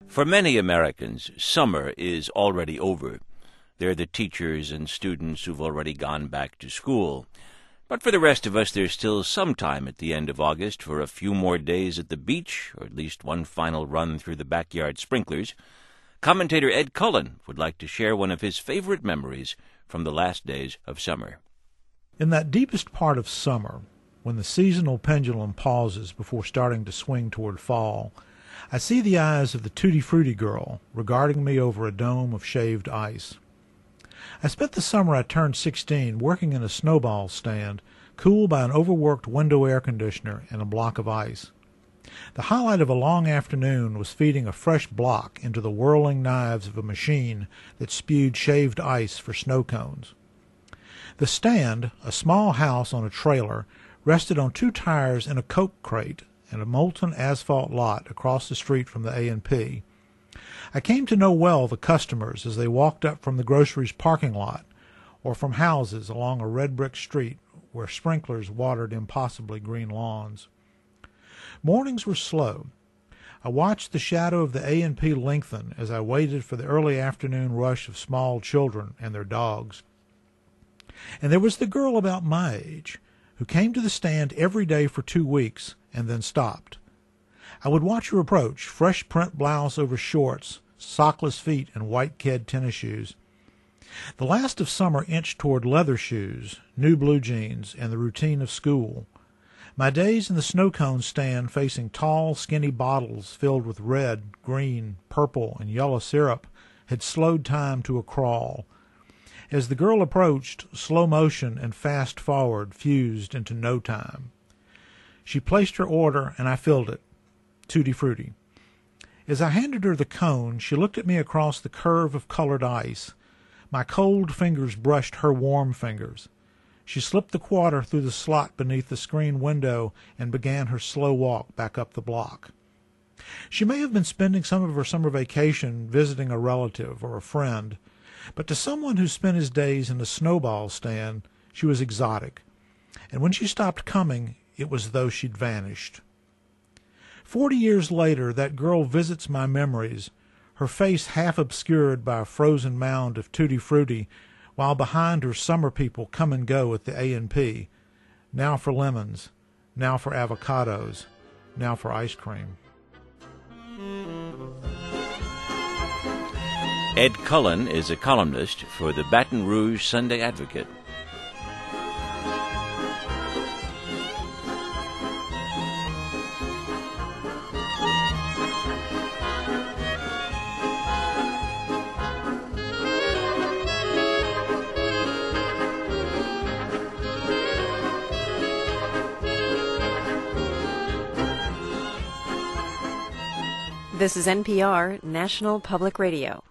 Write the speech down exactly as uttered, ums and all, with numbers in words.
For many Americans, summer is already over. They're the teachers and students who've already gone back to school. But for the rest of us, there's still some time at the end of August for a few more days at the beach, or at least one final run through the backyard sprinklers. Commentator Ed Cullen would like to share one of his favorite memories from the last days of summer. In that deepest part of summer, when the seasonal pendulum pauses before starting to swing toward fall, I see the eyes of the Tutti Frutti girl regarding me over a dome of shaved ice. I spent the summer I turned sixteen working in a snowball stand, cooled by an overworked window air conditioner and a block of ice. The highlight of a long afternoon was feeding a fresh block into the whirling knives of a machine that spewed shaved ice for snow cones. The stand, a small house on a trailer, rested on two tires and a Coke crate in a molten asphalt lot across the street from the A and P. I came to know well the customers as they walked up from the groceries parking lot or from houses along a red brick street where sprinklers watered impossibly green lawns. Mornings were slow. I watched the shadow of the A and P lengthen as I waited for the early afternoon rush of small children and their dogs. And there was the girl about my age who came to the stand every day for two weeks and then stopped. I would watch her approach, fresh print blouse over shorts, sockless feet, and white kid tennis shoes. The last of summer inched toward leather shoes, new blue jeans, and the routine of school. My days in the snow cone stand facing tall, skinny bottles filled with red, green, purple, and yellow syrup had slowed time to a crawl. As the girl approached, slow motion and fast forward fused into no time. She placed her order, and I filled it. Tutti Frutti. As I handed her the cone, she looked at me across the curve of colored ice. My cold fingers brushed her warm fingers. She slipped the quarter through the slot beneath the screen window and began her slow walk back up the block. She may have been spending some of her summer vacation visiting a relative or a friend, but to someone who spent his days in a snowball stand, she was exotic. And when she stopped coming, it was as though she'd vanished. Forty years later, that girl visits my memories, her face half obscured by a frozen mound of Tutti Frutti, while behind her summer people come and go at the A and P, now for lemons, now for avocados, now for ice cream. Ed Cullen is a columnist for the Baton Rouge Sunday Advocate. This is N P R, National Public Radio.